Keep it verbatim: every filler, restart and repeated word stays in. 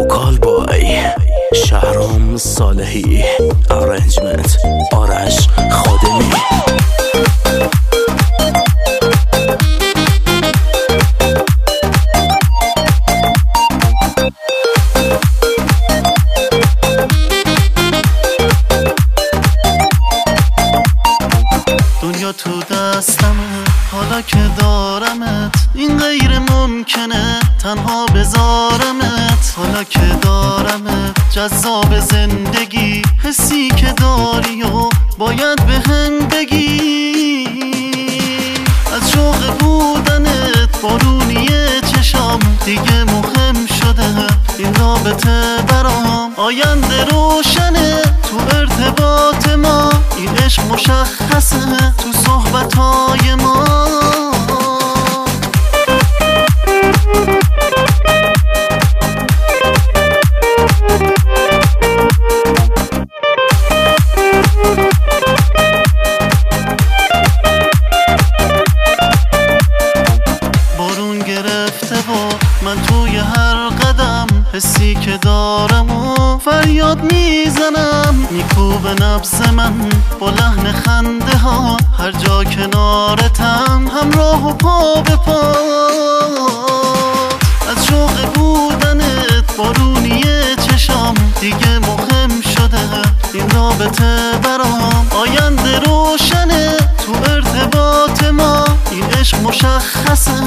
کالبای شهرام صالحی، ارنجمنت آرش خادمی. دنیا تو دستمه حالا که دارمت، این غیر ممکنه تنها بذارمت. حالا که دارمت جذاب زندگی، حسی که داری و باید به هم بگی. از شوق بودنت بارونی چشام دیگه مهم شده این رابطه برام. آینده روشنه تو ارتباط ما، این عشق مشخصه تو صحبتهای ما. بارون گرفته و من توی هر قدم حسی که دارم و فریاد میزنم. میکوبه نبض من با لحن خنده ها، هر جا کنارتم همراه و پا به پا. از شوق بودنت بارونی چشام دیگه مهم شده این رابطه برام. آینده روشنه تو ارتباط ما، این عشق مشخصه